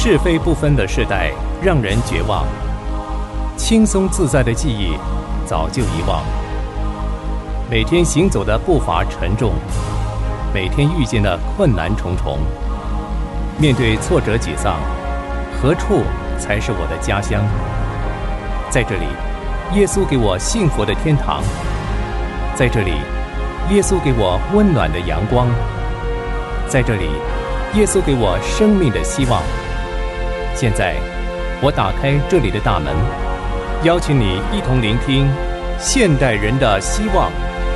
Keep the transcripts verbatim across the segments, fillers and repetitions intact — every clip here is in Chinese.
是非不分的世代让人绝望，轻松自在的记忆早就遗忘。每天行走的步伐沉重，每天遇见的困难重重。面对挫折沮丧，何处才是我的家乡？在这里，耶稣给我幸福的天堂。在这里，耶稣给我温暖的阳光。在这里，耶稣给我生命的希望。现在，我打开这里的大门，邀请你一同聆听现代人的希望。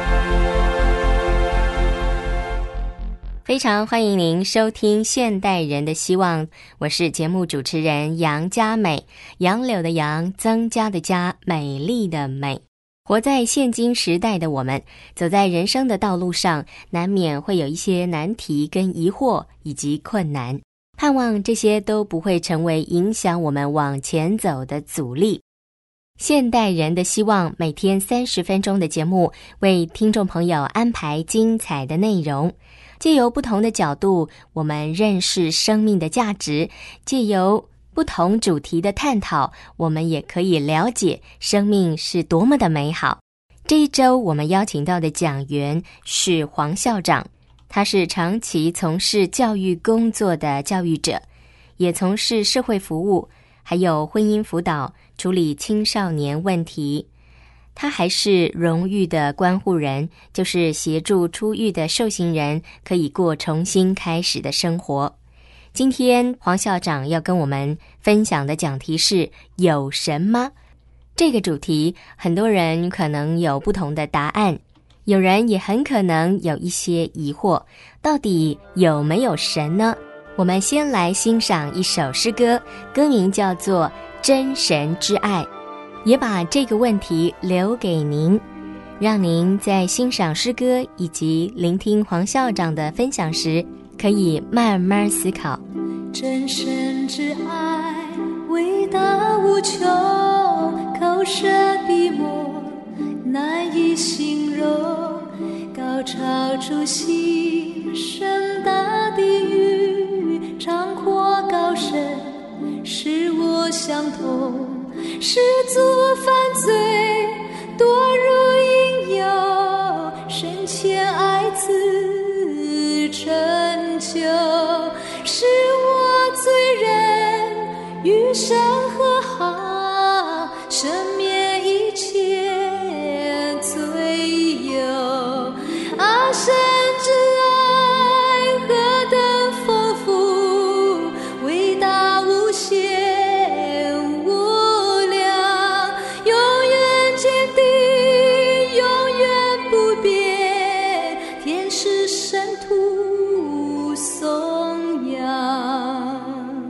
非常欢迎您收听现代人的希望，我是节目主持人杨佳美，杨柳的杨，增加的加，美丽的美。活在现今时代的我们，走在人生的道路上，难免会有一些难题跟疑惑以及困难，盼望这些都不会成为影响我们往前走的阻力。现代人的希望每天三十分钟的节目，为听众朋友安排精彩的内容，借由不同的角度，我们认识生命的价值，借由不同主题的探讨，我们也可以了解生命是多么的美好。这一周我们邀请到的讲员是黄校长，他是长期从事教育工作的教育者，也从事社会服务，还有婚姻辅导，处理青少年问题。他还是荣誉的关护人，就是协助出狱的受刑人可以过重新开始的生活。今天黄校长要跟我们分享的讲题是有神吗？这个主题很多人可能有不同的答案，有人也很可能有一些疑惑，到底有没有神呢？我们先来欣赏一首诗歌，歌名叫做《真神之爱》，也把这个问题留给您，让您在欣赏诗歌以及聆听黄校长的分享时，可以慢慢思考。 真神之爱伟大无穷，口舌笔墨难以形容，高超出心深大地域，长阔高深使我相同，始作犯罪堕入引诱，深浅爱子成就，使我罪人与神和好，赦免一切罪忧。啊，神之爱何等丰富，伟大无限无量，永远坚定，永远不变，天使圣徒颂扬。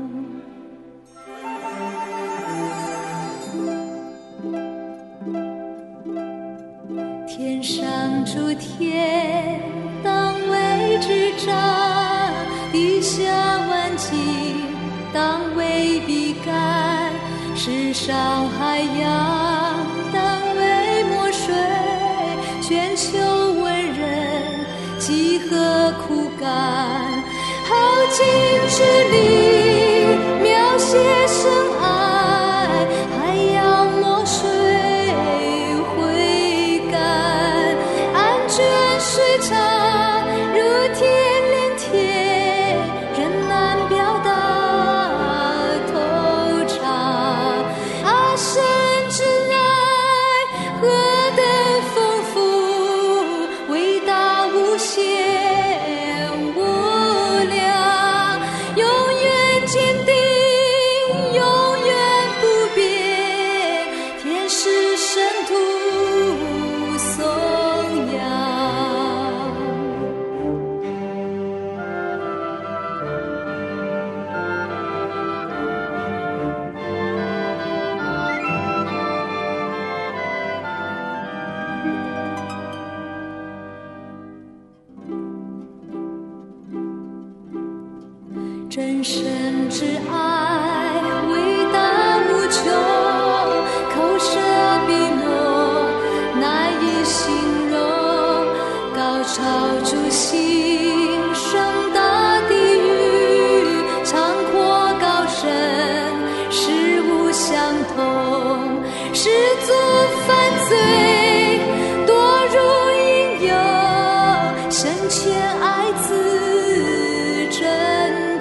天上诸天当为之长，地下万境当为比干，世上海洋当为墨水，全球文人几何苦干，耗尽之力描写深爱，海洋墨水挥干，安全水长如铁连天，人难表达透彻。啊，神之爱何等丰富，伟大无限无量，永远坚定，永远不变，天使圣徒颂扬。真神之爱伟大无穷，口舌笔墨难以形容，高超诸心盛大地域，长阔高深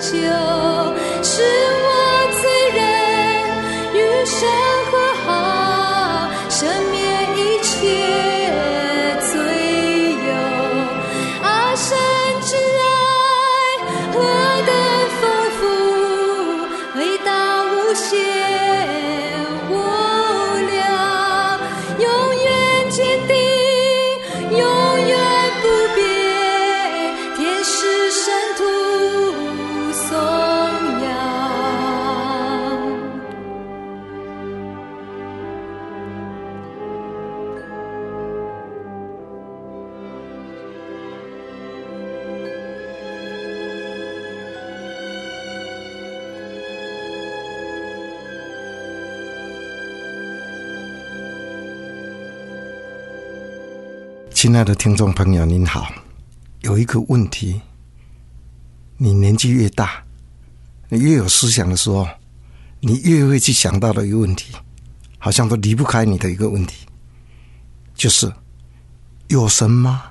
救，是我罪人与神和好，赦免一切罪忧。啊，神之爱何等丰富，伟大无限无量，永远坚定，永远不变，天使圣徒颂扬。 亲爱的听众朋友您好，有一个问题，你年纪越大，你越有思想的时候，你越会去想到的一个问题，好像都离不开你的一个问题，就是有神吗？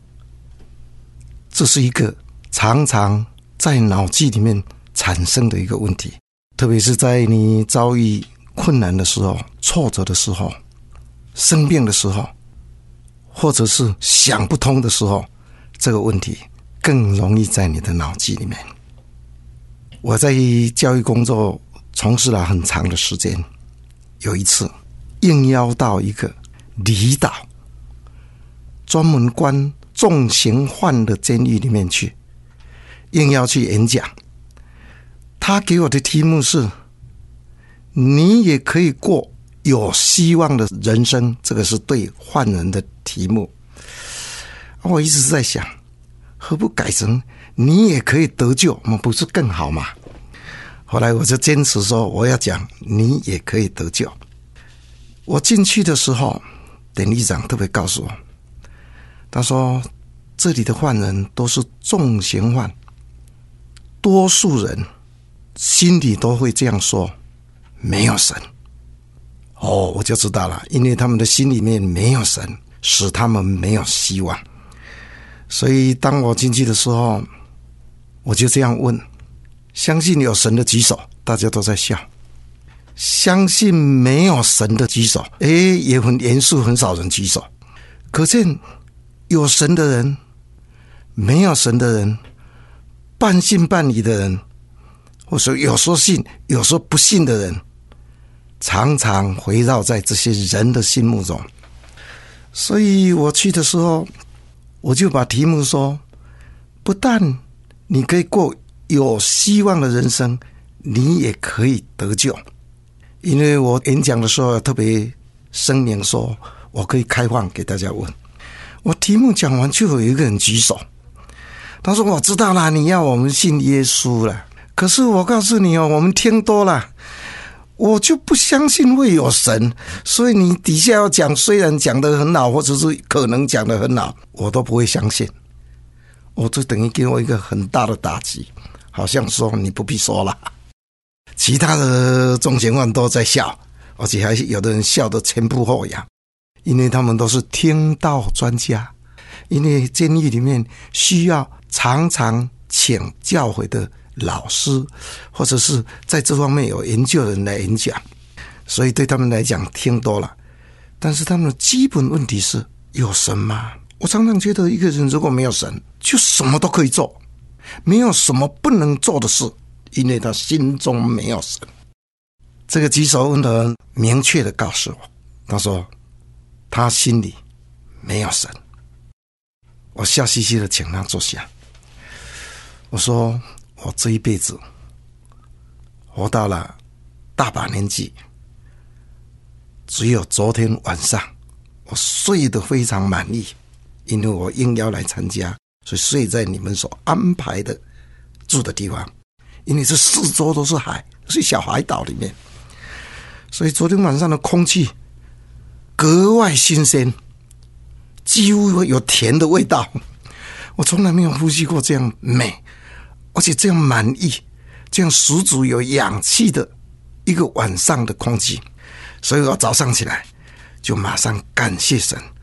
这是一个常常在脑际里面产生的一个问题，特别是在你遭遇困难的时候、挫折的时候、生病的时候，或者是想不通的时候，这个问题更容易在你的脑际里面。我在教育工作从事了很长的时间，有一次应邀到一个离岛专门关重刑犯的监狱里面去，应邀去演讲。他给我的题目是，你也可以过有希望的人生，这个是对犯人的题目。我一直在想，何不改成你也可以得救，不是更好吗？后来我就坚持说，我要讲你也可以得救。我进去的时候，典狱长特别告诉我，他说这里的犯人都是重刑犯，多数人心里都会这样说，没有神。哦，我就知道了，因为他们的心里面没有神，使他们没有希望。所以当我进去的时候，我就这样问，相信有神的举手，大家都在笑。相信没有神的举手，诶，也很严肃，很少人举手。可见有神的人，没有神的人，半信半疑的人，或者有时候信有时候不信的人，常常围绕在这些人的心目中。所以我去的时候，我就把题目说，不但你可以过有希望的人生，你也可以得救。因为我演讲的时候特别声明说，我可以开放给大家问。我题目讲完，就有一个人举手，他说我知道了，你要我们信耶稣了，可是我告诉你哦，我们听多了，我就不相信会有神，所以你底下要讲，虽然讲得很好，或者是可能讲得很好，我都不会相信。我就等于给我一个很大的打击，好像说你不必说了。其他的重刑犯都在笑，而且还有的人笑得前仆后仰，因为他们都是听道专家，因为监狱里面需要常常请教诲的老师，或者是在这方面有研究的人来演讲，所以对他们来讲听多了。但是他们的基本问题是，有神吗？我常常觉得一个人如果没有神，就什么都可以做，没有什么不能做的事，因为他心中没有神。这个举手问的人明确的告诉我，他说他心里没有神。我笑嘻嘻的请他坐下，我说我这一辈子活到了大把年纪，只有昨天晚上我睡得非常满意，因为我应邀来参加，所以睡在你们所安排的住的地方，因为这四周都是海，是小海岛里面，所以昨天晚上的空气格外新鲜，几乎有甜的味道，我从来没有呼吸过这样美，而且这样满意，这样十足有氧气的一个晚上的空气。所以我早上起来就马上感谢神，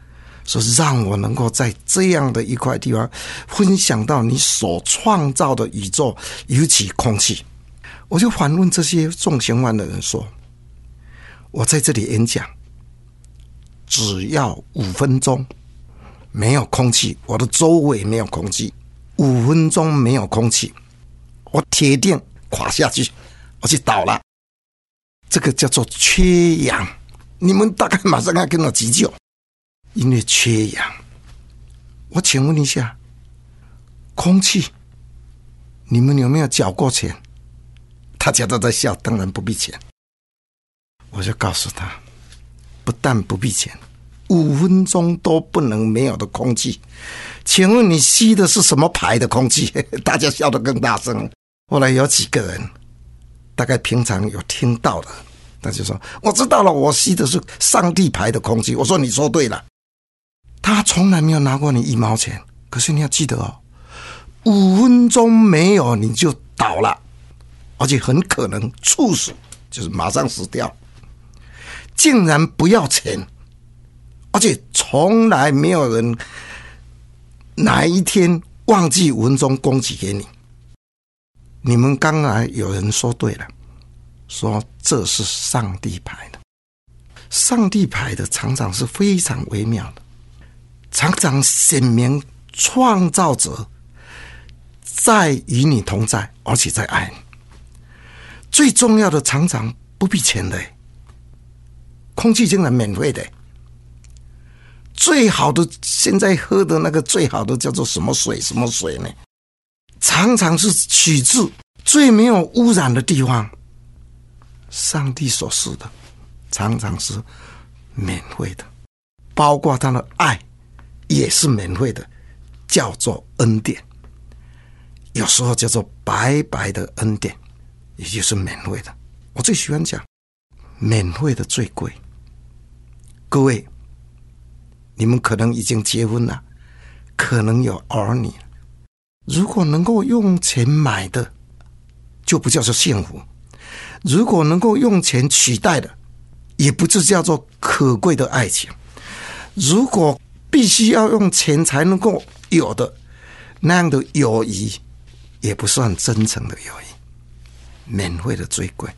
说让我能够在这样的一块地方分享到你所创造的宇宙，尤其空气。我就反问这些众行万的人说，我在这里演讲只要五分钟，没有空气，我的周围没有空气，五分钟没有空气，我铁定垮下去，我就倒了。这个叫做缺氧，你们大概马上要跟我急救，因为缺氧。我请问一下，空气你们有没有缴过钱？大家都在笑，当然不必钱。我就告诉他，不但不必钱，五分钟都不能没有的空气。请问你吸的是什么牌的空气？大家笑得更大声。后来有几个人大概平常有听到的，他就说我知道了，我吸的是上帝牌的空气。我说你说对了，他从来没有拿过你一毛钱，可是你要记得哦，五分钟没有你就倒了，而且很可能猝死，就是马上死掉。竟然不要钱，而且从来没有人哪一天忘记五分钟供给给你。你们刚才有人说对了，说这是上帝牌的。上帝牌的常常是非常微妙的，常常显明创造者在与你同在，而且在爱你。最重要的常常不必钱的，空气竟然免费的。最好的现在喝的那个最好的叫做什么水什么水呢？常常是取自最没有污染的地方。上帝所示的常常是免费的，包括他的爱也是免费的，叫做恩典。有时候叫做白白的恩典，也就是免费的。我最喜欢讲免费的最贵。各位，你们可能已经结婚了，可能有儿女，如果能够用钱买的，就不叫做幸福；如果能够用钱取代的，也不是叫做可贵的爱情；如果必须要用钱才能够有的，那样的友谊也不算真诚的友谊。免费的最贵，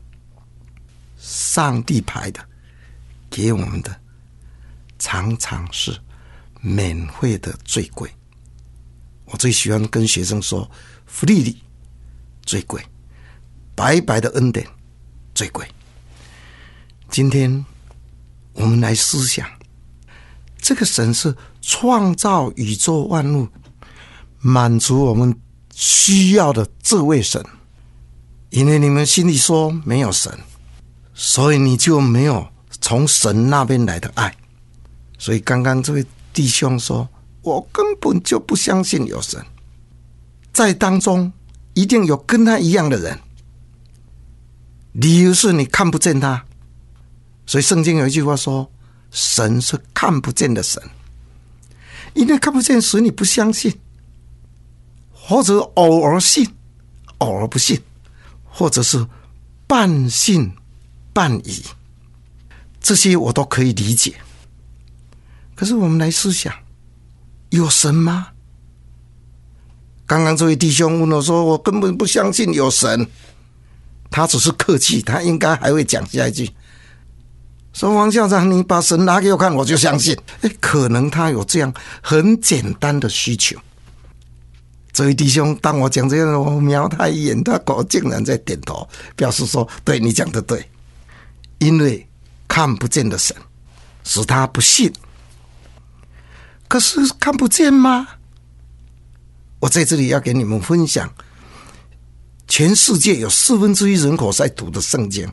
上帝牌的给我们的常常是免费的最贵。我最喜欢跟学生说，福利里最贵，白白的恩典最贵。今天我们来思想，这个神是创造宇宙万物，满足我们需要的这位神。因为你们心里说没有神，所以你就没有从神那边来的爱。所以刚刚这位弟兄说，我根本就不相信有神，在当中一定有跟他一样的人，理由是你看不见他。所以圣经有一句话说，神是看不见的神。因为看不见，使你不相信，或者偶尔信偶尔不信，或者是半信半疑，这些我都可以理解。可是我们来思想，有神吗？刚刚这位弟兄问我说，我根本不相信有神。他只是客气，他应该还会讲下一句，说王校长，你把神拿给我看，我就相信。诶，可能他有这样很简单的需求。这位弟兄当我讲这样，我瞄他一眼，他果竟然在点头，表示说对，你讲的对。因为看不见的神使他不信。可是看不见吗？我在这里要给你们分享，全世界有四分之一人口在读的圣经，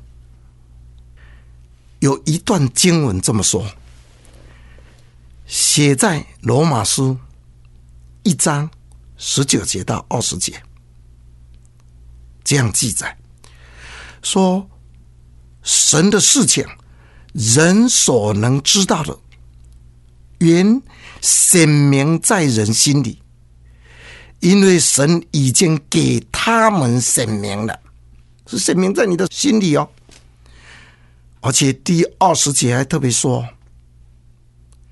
有一段经文这么说，写在罗马书一章十九节到二十节，这样记载说，神的事情人所能知道的，原显明在人心里，因为神已经给他们显明了，是显明在你的心里哦。而且第二十节还特别说，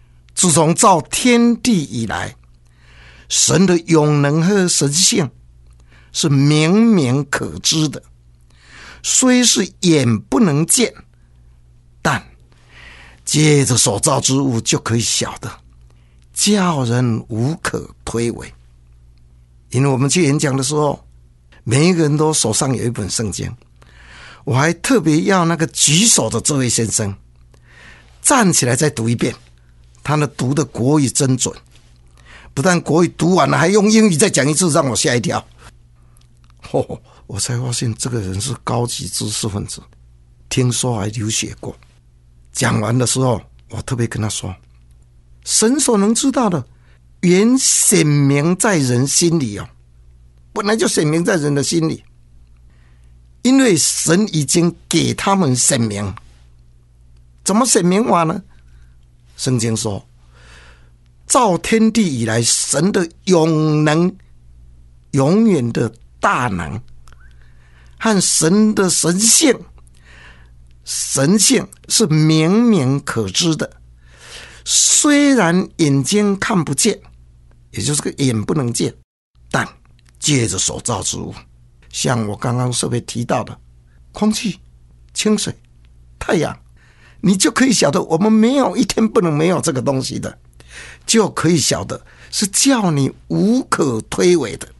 自从造天地以来，神的永能和神性是明明可知的，虽是眼不能见，但借着所造之物就可以晓得，叫人无可推诿。因为我们去演讲的时候，每一个人都手上有一本圣经，我还特别要那个举手的这位先生站起来再读一遍，他的读的国语真准，不但国语读完了，还用英语再讲一次，让我吓一跳。哦，我才发现这个人是高级知识分子，听说还留学过。讲完的时候，我特别跟他说，神所能知道的原显明在人心里哦，本来就显明在人的心里，因为神已经给他们显明。怎么显明法呢？圣经说，造天地以来，神的永能、永远的大能和神的神性，神性是明明可知的，虽然眼睛看不见，也就是个眼不能见，但借着所造之物，像我刚刚特别提到的空气、清水、太阳，你就可以晓得我们没有一天不能没有这个东西的，就可以晓得是叫你无可推诿的。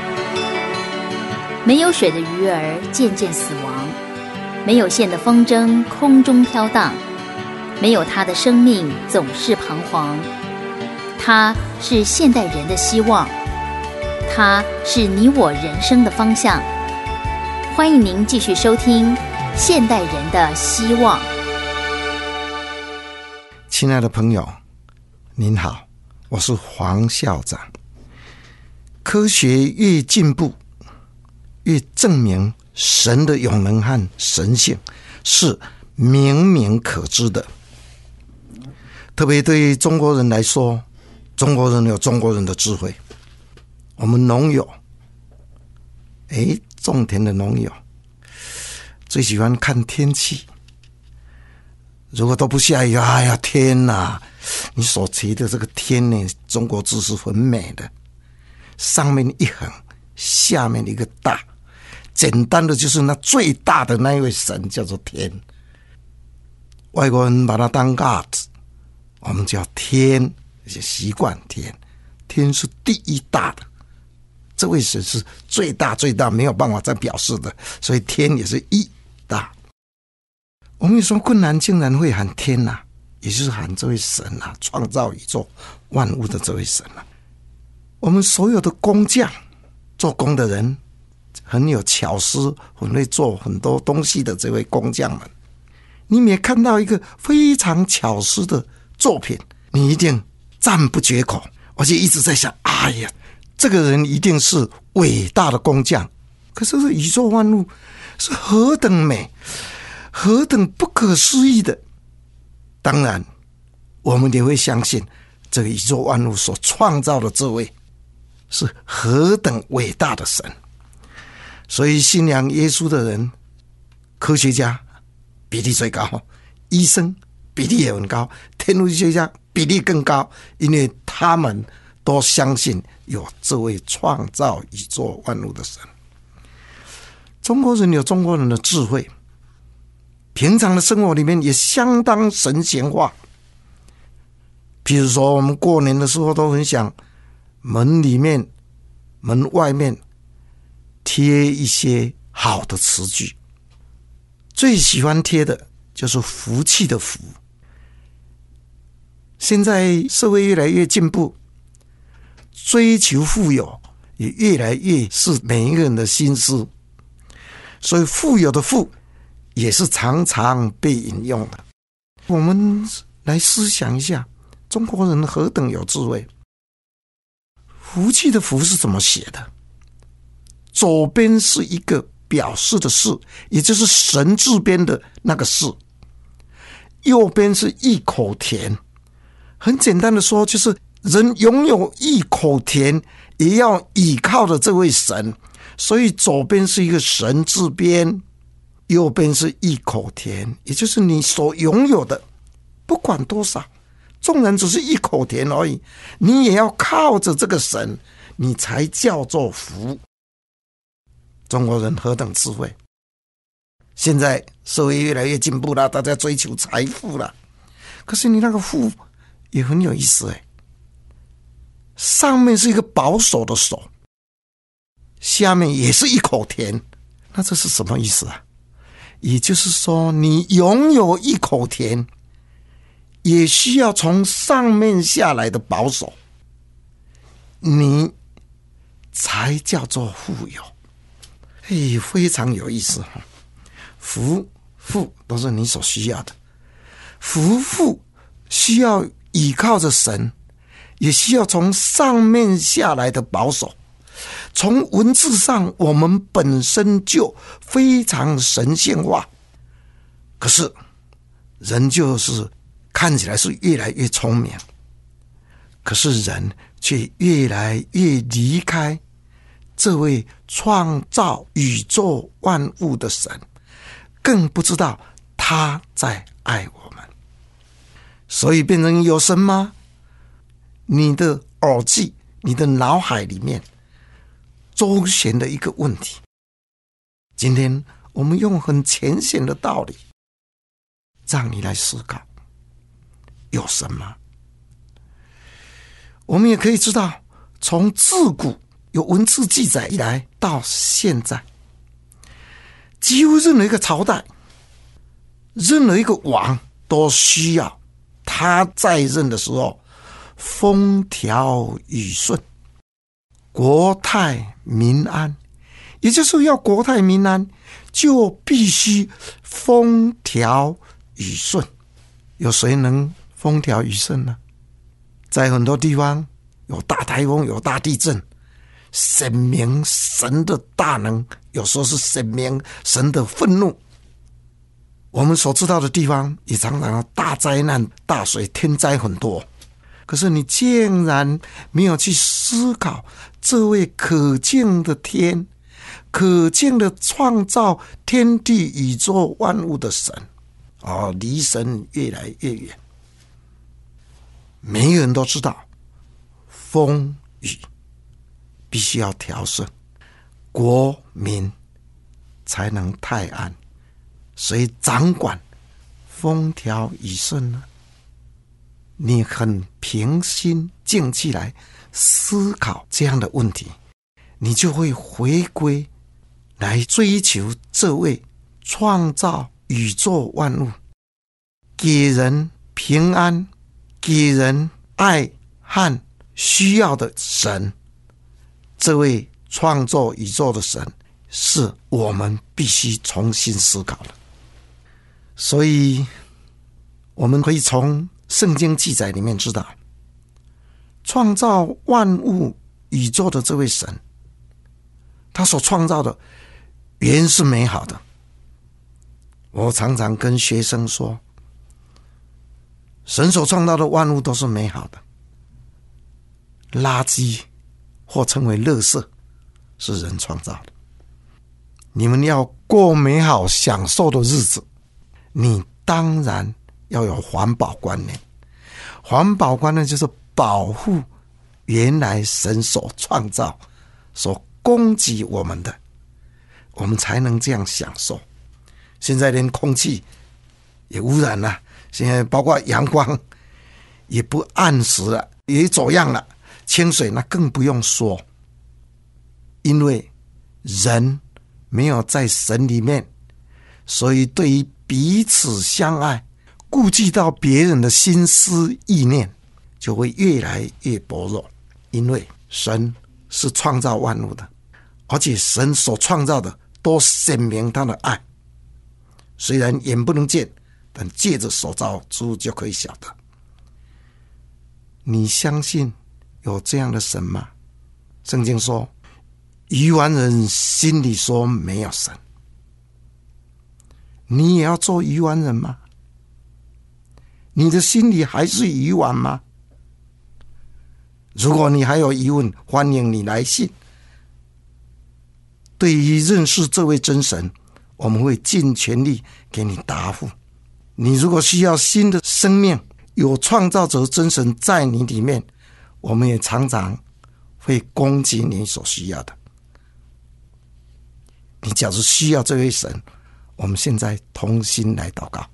没有水的鱼儿渐渐死亡，没有线的风筝空中飘荡，没有它的生命总是彷徨。它是现代人的希望，它是你我人生的方向。欢迎您继续收听《现代人的希望》。 亲爱的朋友，您好，我是黄校长。科学越进步，越证明神的永能和神性是明明可知的。特别对于中国人来说，中国人有中国人的智慧。我们农友，诶，种田的农友最喜欢看天气，如果都不下雨，哎呀天哪，你所提的这个天呢，中国字是很美的，上面一横，下面一个大，简单的就是那最大的那一位神叫做天。外国人把它当 God， 我们叫天，习惯天，天是第一大的，这位神是最大最大，没有办法再表示的，所以天也是一大。我们有什么困难竟然会喊天啊，也就是喊这位神啊，创造宇宙万物的这位神啊。我们所有的工匠，做工的人很有巧思，很会做很多东西的这位工匠们，你们也看到一个非常巧思的作品，你一定赞不绝口，而且一直在想，哎呀，这个人一定是伟大的工匠。可是宇宙万物是何等美，何等不可思议的。当然我们也会相信这个宇宙万物所创造的这位是何等伟大的神。所以信仰耶稣的人，科学家比例最高，医生比例也很高，天文学家比例更高，因为他们都相信有这位创造宇宙万物的神。中国人有中国人的智慧，平常的生活里面也相当神闲化。譬如说我们过年的时候都很想门里面门外面贴一些好的词句，最喜欢贴的就是福气的福。现在社会越来越进步，追求富有也越来越是每一个人的心思，所以富有的富也是常常被引用的。我们来思想一下，中国人何等有智慧。福气的福是怎么写的？左边是一个表示的示，也就是神字边的那个示，右边是一口田。很简单的说，就是人拥有一口田也要倚靠的这位神，所以左边是一个神字边，右边是一口田，也就是你所拥有的不管多少， 纵然只是一口田而已，你也要靠着这个神，你才叫做福。中国人何等智慧！现在社会越来越进步了，大家追求财富了，可是你那个富也很有意思哎，上面是一个保守的手，下面也是一口田，那这是什么意思啊？也就是说，你拥有一口田，也需要从上面下来的保守，你才叫做富有。嘿，非常有意思。福富都是你所需要的，福富需要依靠着神，也需要从上面下来的保守。从文字上，我们本身就非常神性化，可是人就是看起来是越来越聪明，可是人却越来越离开这位创造宇宙万物的神，更不知道他在爱我们。所以变成有神吗？你的耳际，你的脑海里面周旋的一个问题。今天我们用很浅显的道理让你来思考，有神吗？我们也可以知道，从自古有文字记载以来到现在，几乎任何一个朝代，任何一个王都需要他在任的时候风调雨顺，国泰民安。也就是要国泰民安，就必须风调雨顺。有谁能风调雨顺呢？在很多地方有大台风，有大地震，显明神的大能，有时候是显明神的愤怒。我们所知道的地方也常常有大灾难、大水、天灾很多，可是你竟然没有去思考这位可敬的天，可敬的创造天地宇宙万物的神，哦，离神越来越远。每个人都知道风雨必须要调顺，国民才能泰安。谁掌管风调雨顺呢？你很平心静气来思考这样的问题，你就会回归来追求这位创造宇宙万物，给人平安，给人爱和需要的神。这位创造宇宙的神是我们必须重新思考的。所以我们可以从圣经记载里面知道，创造万物宇宙的这位神，他所创造的原是美好的。我常常跟学生说，神所创造的万物都是美好的，垃圾或称为垃圾是人创造的。你们要过美好享受的日子，你当然要有环保观念。环保观念就是保护原来神所创造、所供给我们的，我们才能这样享受。现在连空气也污染了，现在包括阳光也不按时了，也走样了，清水那更不用说。因为人没有在神里面，所以对于彼此相爱，顾及到别人的心思意念，就会越来越薄弱。因为神是创造万物的，而且神所创造的都显明他的爱，虽然眼不能见，但借着所造之物就可以晓得。你相信有这样的神吗？圣经说，愚顽人心里说没有神。你也要做愚顽人吗？你的心里还是愚顽吗？如果你还有疑问，欢迎你来信。对于认识这位真神，我们会尽全力给你答复。你如果需要新的生命， 有创造者真神在你里面，我们也常常会供给你所需要的。你假如需要这位神，我们现在同心来祷告。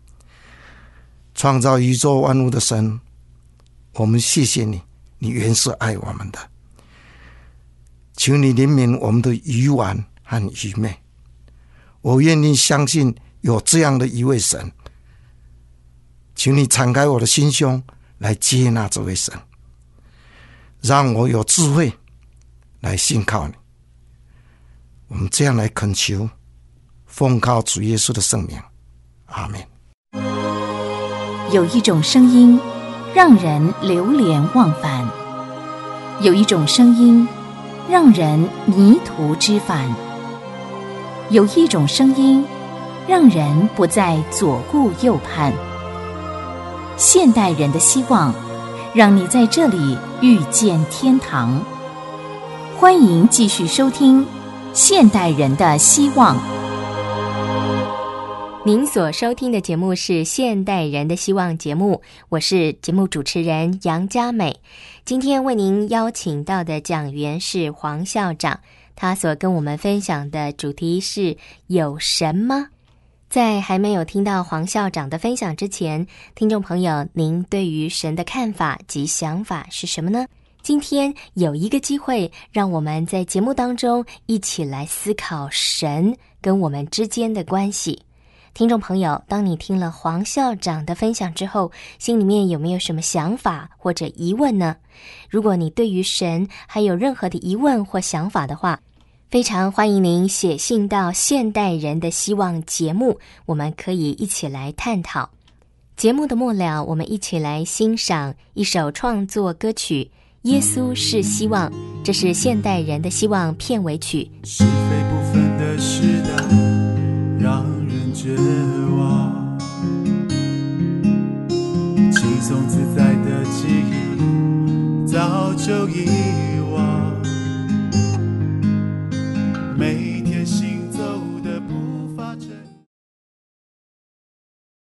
创造宇宙万物的神，我们谢谢你，你原是爱我们的。求你怜悯我们的愚顽和愚昧，我愿意相信有这样的一位神。请你敞开我的心胸来接纳这位神，让我有智慧来信靠你。我们这样来恳求，奉靠主耶稣的圣名，阿们。 有一种声音让人流连忘返，有一种声音让人迷途知返，有一种声音让人不再左顾右盼。现代人的希望，让你在这里遇见天堂。欢迎继续收听现代人的希望。 您所收听的节目是现代人的希望节目，我是节目主持人杨佳美。今天为您邀请到的讲员是黄校长，他所跟我们分享的主题是有神吗？在还没有听到黄校长的分享之前，听众朋友，您对于神的看法及想法是什么呢？今天有一个机会，让我们在节目当中一起来思考神跟我们之间的关系。听众朋友，当你听了黄校长的分享之后，心里面有没有什么想法或者疑问呢？如果你对于神还有任何的疑问或想法的话，非常欢迎您写信到现代人的希望节目，我们可以一起来探讨。节目的末了，我们一起来欣赏一首创作歌曲《耶稣是希望》，这是现代人的希望片尾曲。 是非不分的时代让人绝望，轻松自在的记忆早就遗忘，